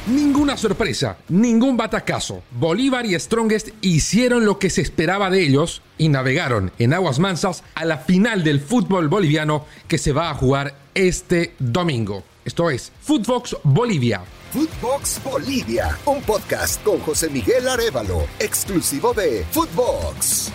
Ninguna sorpresa, ningún batacazo. Bolívar y Strongest hicieron lo que se esperaba de ellos y navegaron en aguas mansas a la final del fútbol boliviano que se va a jugar este domingo. Esto es Footbox Bolivia. Footbox Bolivia, un podcast con José Miguel Arévalo, exclusivo de Footbox.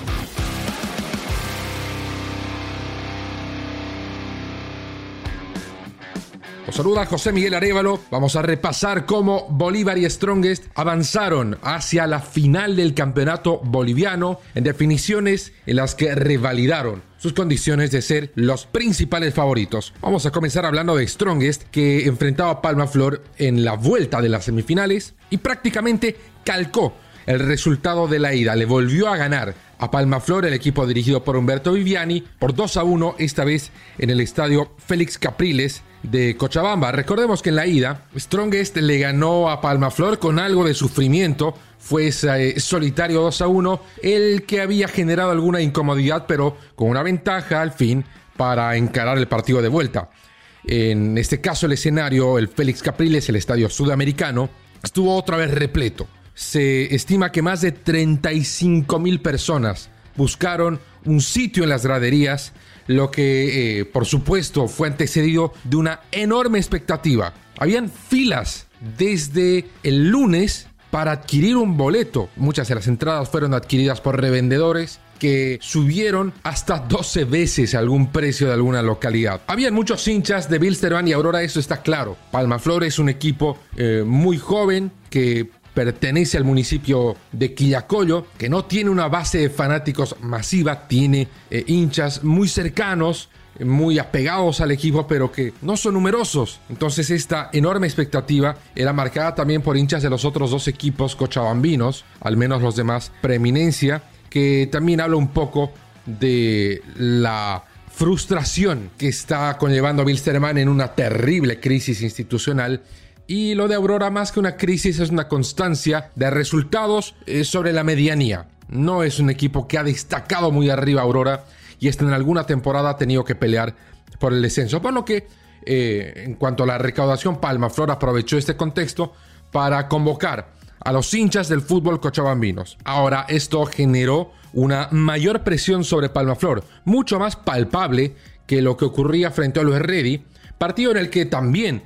Os saluda José Miguel Arévalo. Vamos a repasar cómo Bolívar y Strongest avanzaron hacia la final del campeonato boliviano en definiciones en las que revalidaron sus condiciones de ser los principales favoritos. Vamos a comenzar hablando de Strongest, que enfrentaba a Palmaflor en la vuelta de las semifinales y prácticamente calcó el resultado de la ida. Le volvió a ganar a Palmaflor, el equipo dirigido por Humberto Viviani, por 2-1, esta vez en el estadio Félix Capriles de Cochabamba. Recordemos que en la ida, Strongest le ganó a Palmaflor con algo de sufrimiento. Fue ese solitario 2-1 el que había generado alguna incomodidad, pero con una ventaja al fin para encarar el partido de vuelta. En este caso, el escenario, el Félix Capriles, el estadio sudamericano, estuvo otra vez repleto. Se estima que más de 35,000 personas buscaron un sitio en las graderías, lo que, por supuesto, fue antecedido de una enorme expectativa. Habían filas desde el lunes para adquirir un boleto. Muchas de las entradas fueron adquiridas por revendedores que subieron hasta 12 veces algún precio de alguna localidad. Habían muchos hinchas de Wilstermann y Aurora, eso está claro. Palmaflor es un equipo muy joven que pertenece al municipio de Quillacollo, que no tiene una base de fanáticos masiva, tiene hinchas muy cercanos, muy apegados al equipo, pero que no son numerosos. Entonces esta enorme expectativa era marcada también por hinchas de los otros dos equipos cochabambinos, al menos los de más preeminencia, que también habla un poco de la frustración que está conllevando Wilstermann en una terrible crisis institucional. Y lo de Aurora, más que una crisis, es una constancia de resultados sobre la medianía. No es un equipo que ha destacado muy arriba Aurora y en alguna temporada ha tenido que pelear por el descenso. Por lo que, en cuanto a la recaudación, Palmaflor aprovechó este contexto para convocar a los hinchas del fútbol cochabambinos. Ahora, esto generó una mayor presión sobre Palmaflor, mucho más palpable que lo que ocurría frente a Always Ready, partido en el que también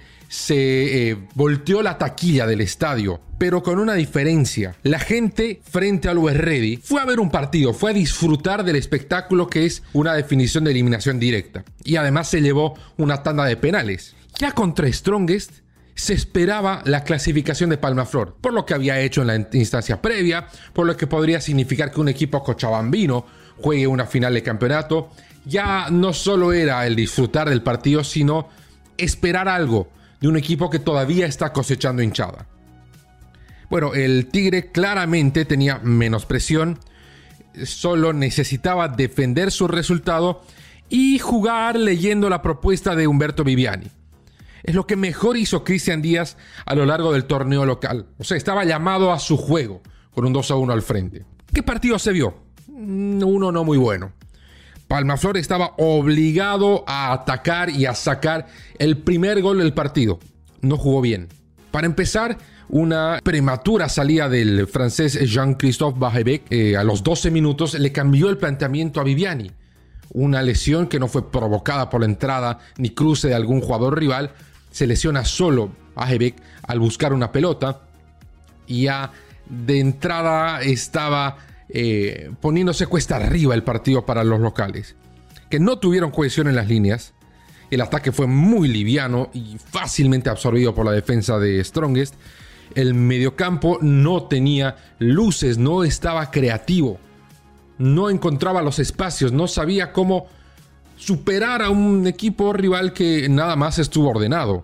se volteó la taquilla del estadio, pero con una diferencia. La gente frente al Always Ready fue a ver un partido, fue a disfrutar del espectáculo que es una definición de eliminación directa, y además se llevó una tanda de penales. Ya contra Strongest se esperaba la clasificación de Palmaflor, por lo que había hecho en la instancia previa, por lo que podría significar que un equipo cochabambino juegue una final de campeonato. Ya no solo era el disfrutar del partido, sino esperar algo de un equipo que todavía está cosechando hinchada. Bueno, el Tigre claramente tenía menos presión, solo necesitaba defender su resultado y jugar leyendo la propuesta de Humberto Viviani. Es lo que mejor hizo Cristian Díaz a lo largo del torneo local. O sea, estaba llamado a su juego con un 2-1 al frente. ¿Qué partido se vio? Uno no muy bueno. Palmaflor estaba obligado a atacar y a sacar el primer gol del partido. No jugó bien. Para empezar, una prematura salida del francés Jean-Christophe Bajebec a los 12 minutos le cambió el planteamiento a Viviani. Una lesión que no fue provocada por la entrada ni cruce de algún jugador rival. Se lesiona solo Bajebec al buscar una pelota y ya de entrada estaba poniéndose cuesta arriba el partido para los locales, que no tuvieron cohesión en las líneas. El ataque fue muy liviano y fácilmente absorbido por la defensa de Strongest. El mediocampo no tenía luces, no estaba creativo, no encontraba los espacios, no sabía cómo superar a un equipo rival que nada más estuvo ordenado.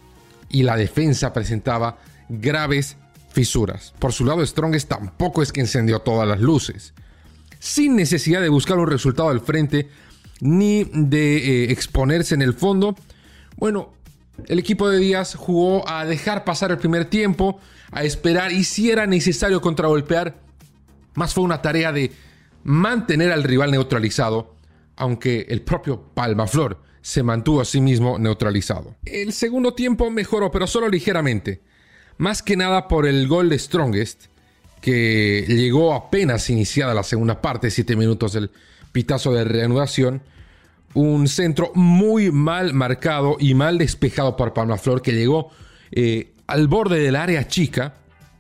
Y la defensa presentaba graves fisuras. Por su lado, Strongest tampoco es que encendió todas las luces. Sin necesidad de buscar un resultado al frente ni de exponerse en el fondo, bueno, el equipo de Díaz jugó a dejar pasar el primer tiempo, a esperar, y si era necesario contragolpear, más fue una tarea de mantener al rival neutralizado, aunque el propio Palmaflor se mantuvo a sí mismo neutralizado. El segundo tiempo mejoró, pero solo ligeramente. más que nada por el gol de Strongest, que llegó apenas iniciada la segunda parte, 7 minutos del pitazo de reanudación. Un centro muy mal marcado y mal despejado por Palmaflor, que llegó al borde del área chica,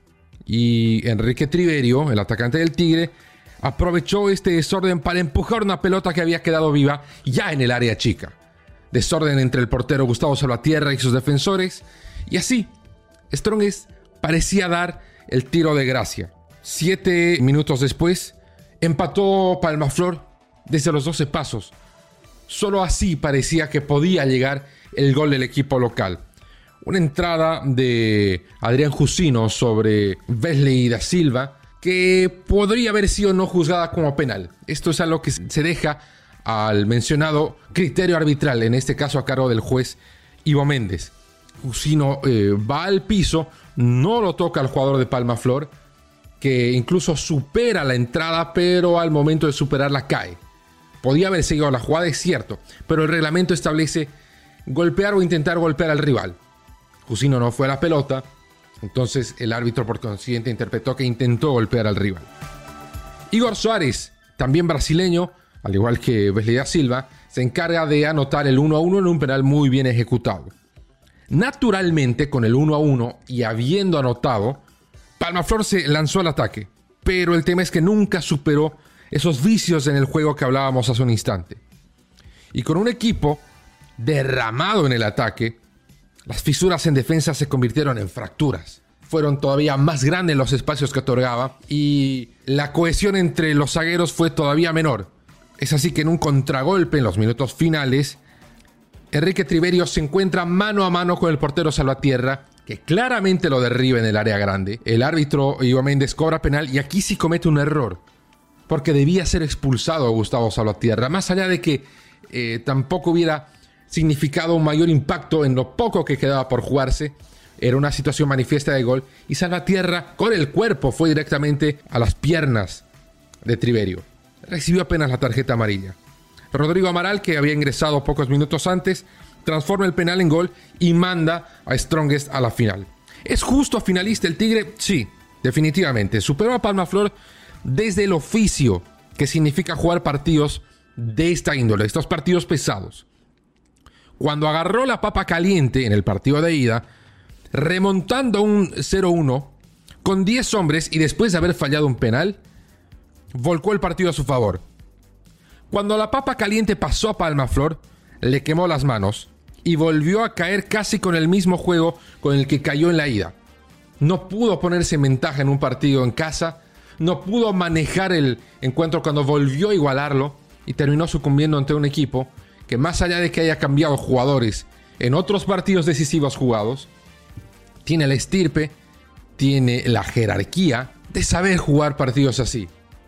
y Enrique Triverio, el atacante del Tigre, aprovechó este desorden para empujar una pelota que había quedado viva ya en el área chica. Desorden entre el portero Gustavo Salvatierra y sus defensores, y así Strongest parecía dar el tiro de gracia. 7 minutos después empató Palmaflor desde los 12 pasos. Solo así parecía que podía llegar el gol del equipo local. Una entrada de Adrián Jusino sobre Wesley da Silva que podría haber sido no juzgada como penal. Esto es algo que se deja al mencionado criterio arbitral, en este caso a cargo del juez Ivo Méndez. Jusino va al piso, no lo toca al jugador de Palmaflor, que incluso supera la entrada, pero al momento de superarla cae. Podía haber seguido la jugada, es cierto, pero el reglamento establece golpear o intentar golpear al rival. Jusino no fue a la pelota, entonces el árbitro por consiguiente interpretó que intentó golpear al rival. Igor Suárez, también brasileño, al igual que Wesley da Silva, se encarga de anotar el 1-1 en un penal muy bien ejecutado. Naturalmente, con el 1-1 y habiendo anotado, Palmaflor se lanzó al ataque, pero el tema es que nunca superó esos vicios en el juego que hablábamos hace un instante. Y con un equipo derramado en el ataque, las fisuras en defensa se convirtieron en fracturas. Fueron todavía más grandes los espacios que otorgaba y la cohesión entre los zagueros fue todavía menor. Es así que en un contragolpe en los minutos finales, Enrique Triverio se encuentra mano a mano con el portero Salvatierra, que claramente lo derriba en el área grande. El árbitro Ivo Méndez cobra penal y aquí sí comete un error, porque debía ser expulsado Gustavo Salvatierra, más allá de que tampoco hubiera significado un mayor impacto en lo poco que quedaba por jugarse. Era una situación manifiesta de gol y Salvatierra con el cuerpo fue directamente a las piernas de Triverio. Recibió apenas la tarjeta amarilla. Rodrigo Amaral, que había ingresado pocos minutos antes, transforma el penal en gol y manda a Strongest a la final. ¿Es justo finalista el Tigre? Sí, definitivamente. Superó a Palmaflor desde el oficio que significa jugar partidos de esta índole, estos partidos pesados. Cuando agarró la papa caliente en el partido de ida, remontando un 0-1 con 10 hombres y después de haber fallado un penal, volcó el partido a su favor. Cuando la papa caliente pasó a Palmaflor, le quemó las manos y volvió a caer casi con el mismo juego con el que cayó en la ida. No pudo ponerse en ventaja en un partido en casa, no pudo manejar el encuentro cuando volvió a igualarlo y terminó sucumbiendo ante un equipo que, más allá de que haya cambiado jugadores en otros partidos decisivos jugados, tiene la estirpe, tiene la jerarquía de saber jugar partidos así.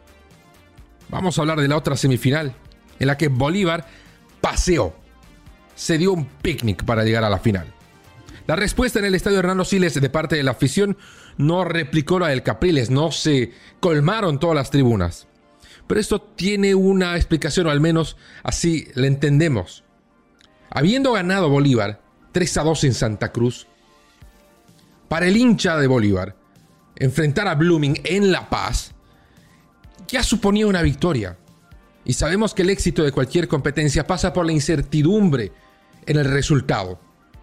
Vamos a hablar de la otra semifinal, en la que Bolívar paseó, se dio un picnic para llegar a la final. La respuesta en el estadio Hernando Siles de parte de la afición no replicó la del Capriles, no se colmaron todas las tribunas. Pero esto tiene una explicación, o al menos así la entendemos. Habiendo ganado Bolívar 3-2 en Santa Cruz, para el hincha de Bolívar, enfrentar a Blooming en La Paz ya suponía una victoria. Y sabemos que el éxito de cualquier competencia pasa por la incertidumbre en el resultado.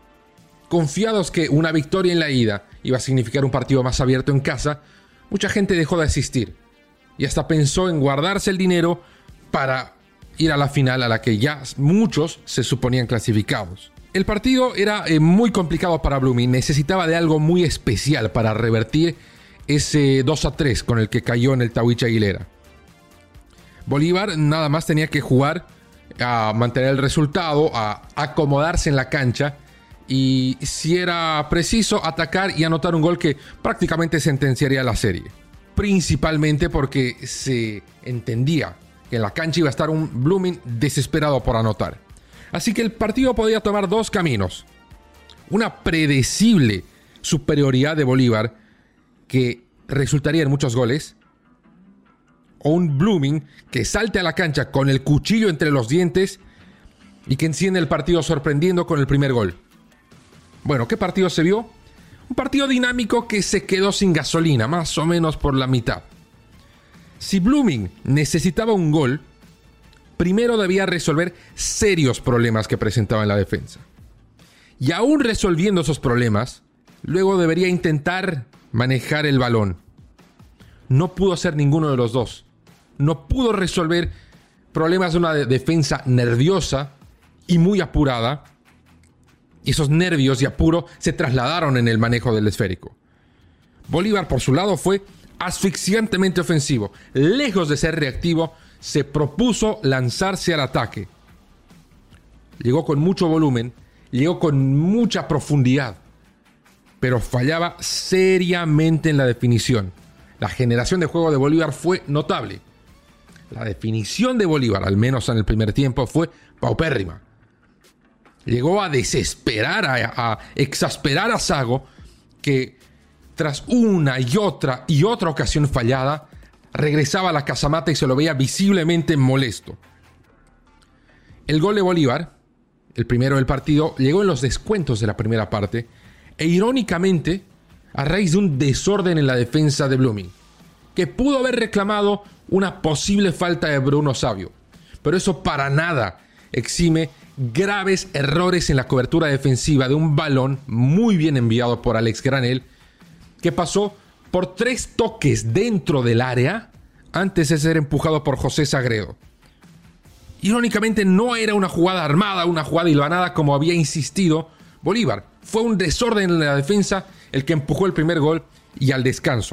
Confiados que una victoria en la ida iba a significar un partido más abierto en casa, mucha gente dejó de asistir y hasta pensó en guardarse el dinero para ir a la final a la que ya muchos se suponían clasificados. El partido era muy complicado para Blooming, necesitaba de algo muy especial para revertir ese 2-3 con el que cayó en el Tahuichi Aguilera. Bolívar nada más tenía que jugar a mantener el resultado, a acomodarse en la cancha y, si era preciso, atacar y anotar un gol que prácticamente sentenciaría la serie. Principalmente porque se entendía que en la cancha iba a estar un Blooming desesperado por anotar. Así que el partido podía tomar dos caminos. Una predecible superioridad de Bolívar que resultaría en muchos goles, o un Blooming que salte a la cancha con el cuchillo entre los dientes y que enciende el partido sorprendiendo con el primer gol. Bueno, ¿qué partido se vio? Un partido dinámico que se quedó sin gasolina, más o menos por la mitad. Si Blooming necesitaba un gol, primero debía resolver serios problemas que presentaba en la defensa. Y aún resolviendo esos problemas, luego debería intentar manejar el balón. No pudo hacer ninguno de los dos. No pudo resolver problemas de una defensa nerviosa y muy apurada. Y esos nervios y apuro se trasladaron en el manejo del esférico. Bolívar, por su lado, fue asfixiantemente ofensivo. Lejos de ser reactivo, se propuso lanzarse al ataque. Llegó con mucho volumen, llegó con mucha profundidad, pero fallaba seriamente en la definición. La generación de juego de Bolívar fue notable. La definición de Bolívar, al menos en el primer tiempo, fue paupérrima. Llegó a desesperar, a exasperar a Zago, que tras una y otra ocasión fallada, regresaba a la casamata y se lo veía visiblemente molesto. El gol de Bolívar, el primero del partido, llegó en los descuentos de la primera parte e irónicamente a raíz de un desorden en la defensa de Blooming, que pudo haber reclamado una posible falta de Bruno Savio, pero eso para nada exime graves errores en la cobertura defensiva de un balón muy bien enviado por Alex Granel, que pasó por 3 toques dentro del área antes de ser empujado por José Sagredo. Irónicamente no era una jugada armada, una jugada hilvanada como había insistido Bolívar. Fue un desorden en la defensa el que empujó el primer gol y al descanso.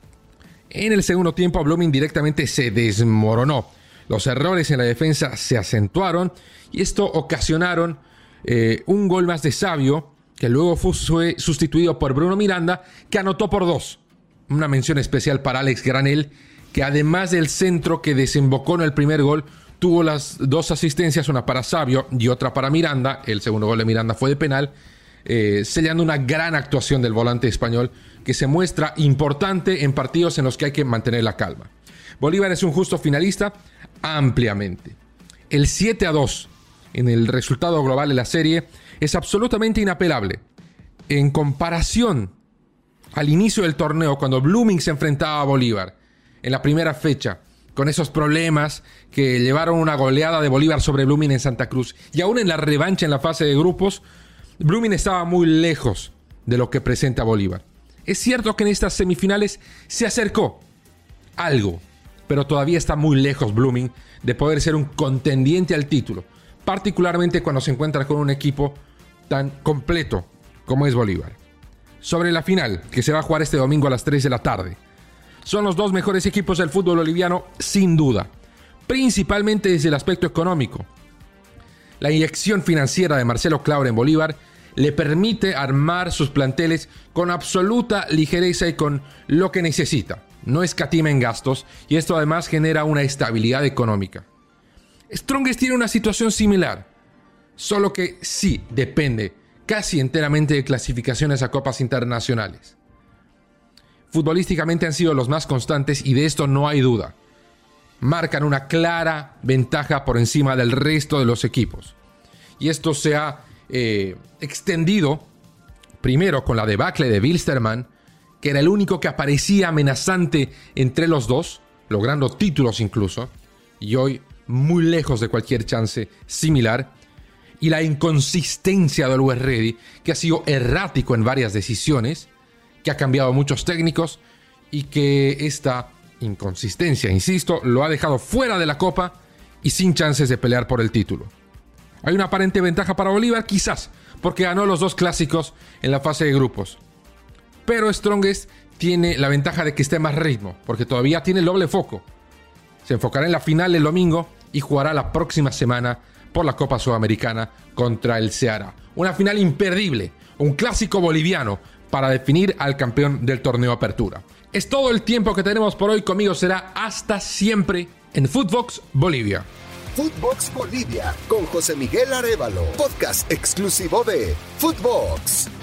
En el segundo tiempo Blooming directamente se desmoronó. Los errores en la defensa se acentuaron y esto ocasionaron un gol más de Savio, que luego fue sustituido por Bruno Miranda, que anotó por 2. Una mención especial para Alex Granel, que además del centro que desembocó en el primer gol, tuvo las 2 asistencias, una para Savio y otra para Miranda. El segundo gol de Miranda fue de penal, sellando una gran actuación del volante español, que se muestra importante en partidos en los que hay que mantener la calma. Bolívar es un justo finalista ampliamente. El 7-2 en el resultado global de la serie es absolutamente inapelable. En comparación al inicio del torneo, cuando Blooming se enfrentaba a Bolívar en la primera fecha, con esos problemas que llevaron una goleada de Bolívar sobre Blooming en Santa Cruz, y aún en la revancha en la fase de grupos, Blooming estaba muy lejos de lo que presenta Bolívar. Es cierto que en estas semifinales se acercó algo, pero todavía está muy lejos Blooming de poder ser un contendiente al título, particularmente cuando se encuentra con un equipo tan completo como es Bolívar. Sobre la final, que se va a jugar este domingo a las 3 de la tarde, son los 2 mejores equipos del fútbol boliviano, sin duda, principalmente desde el aspecto económico. La inyección financiera de Marcelo Claure en Bolívar le permite armar sus planteles con absoluta ligereza y con lo que necesita. No escatima en gastos y esto además genera una estabilidad económica. Strongest tiene una situación similar, solo que sí depende casi enteramente de clasificaciones a copas internacionales. Futbolísticamente han sido los más constantes y de esto no hay duda. Marcan una clara ventaja por encima del resto de los equipos. Y esto se ha extendido primero con la debacle de Wilstermann, que era el único que aparecía amenazante entre los dos, logrando títulos incluso, y hoy muy lejos de cualquier chance similar, y la inconsistencia de Always Ready, que ha sido errático en varias decisiones, que ha cambiado muchos técnicos y que esta inconsistencia, insisto, lo ha dejado fuera de la Copa y sin chances de pelear por el título. Hay una aparente ventaja para Bolívar, quizás, porque ganó los 2 clásicos en la fase de grupos. Pero Strongest tiene la ventaja de que esté más ritmo, porque todavía tiene el doble foco. Se enfocará en la final el domingo y jugará la próxima semana por la Copa Sudamericana contra el Ceará. Una final imperdible, un clásico boliviano para definir al campeón del torneo Apertura. Es todo el tiempo que tenemos por hoy. Conmigo será hasta siempre en Footbox Bolivia. Footbox Bolivia con José Miguel Arévalo, podcast exclusivo de Footbox.